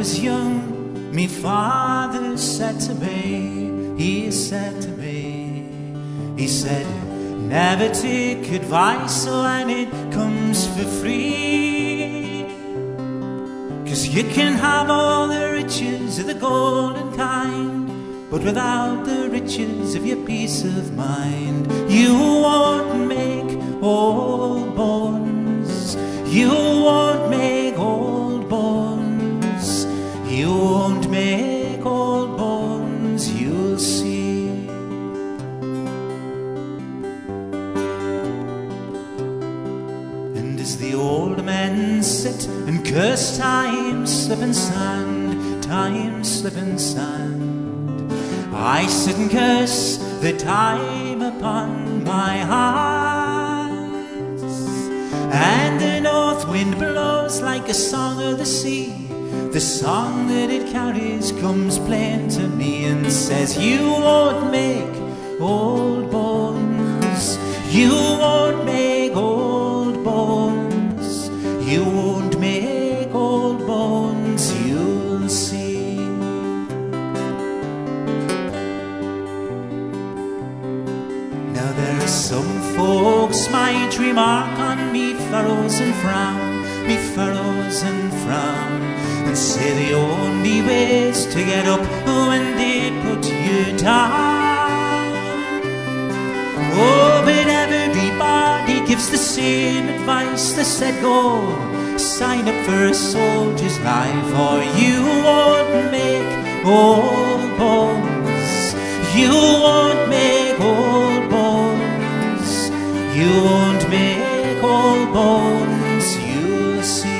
was young, me father said to me, he said, never take advice when it comes for free. 'Cause you can have all the riches of the golden kind, but without the riches of your peace of mind, you won't make old bones. You won't make old bones. You won't make old bones, you'll see. And as the old men sit and curse time, slip and sand, time, slip and sand, I sit and curse the time upon my hands. And the north wind blows like a song of the sea. The song that it carries comes plain to me and says, you won't make old bones. You won't make old bones. You won't make old bones, you'll see. Now there are some folks might remark on me furrows and frown, me furrows and frown, and say the only way's to get up when they put you down. Oh, but everybody gives the same advice. They said, go sign up for a soldier's life, or you won't make old bones. You won't make old bones. You won't make old bones, you'll see.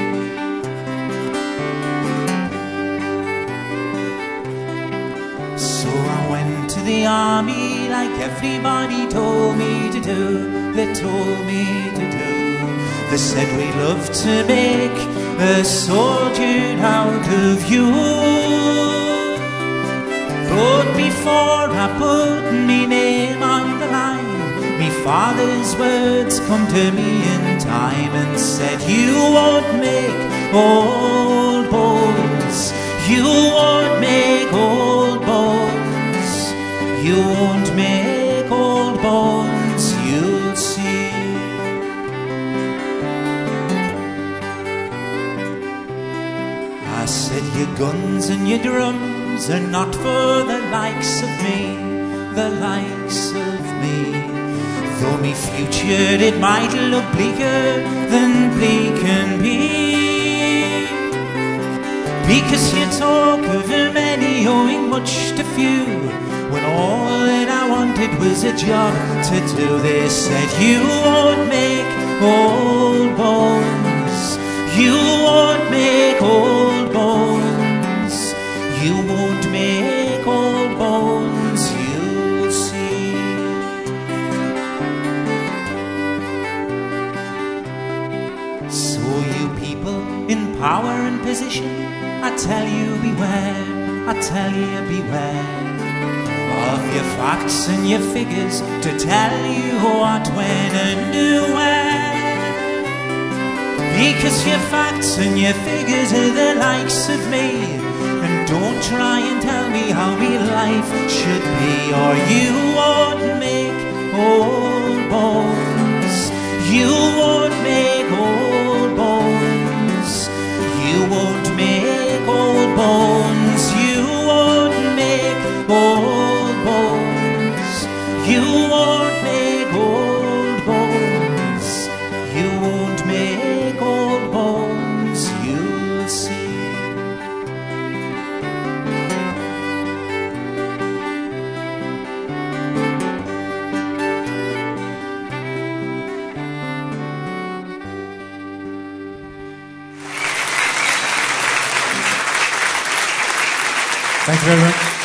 So I went to the army like everybody told me to do. They told me to do. They said we'd love to make a soldier out of you. But before I put me name on the line, me father's words come to me in time and said, you won't make old bones. You won't make old bones. You won't make old bones, you'll see. I said, your guns and your drums are not for the likes of me, the likes of me. Though me future it might look bleaker than bleak can be. Because you talk of many owing much to few, when all that I wanted was a job to do. They said, you won't make old bones. You won't make old bones. You won't make old bones, you'll see. So you people in power and position, I tell you beware, I tell you beware of your facts and your figures to tell you what, when and where. Because your facts and your figures are the likes of me, and don't try and tell me how me life should be, or you won't make old bones. You won't make old bones. You won't make old bones. You won't make old bones. You won't make old bones. You won't make old bones, you'll see. Thank you very much.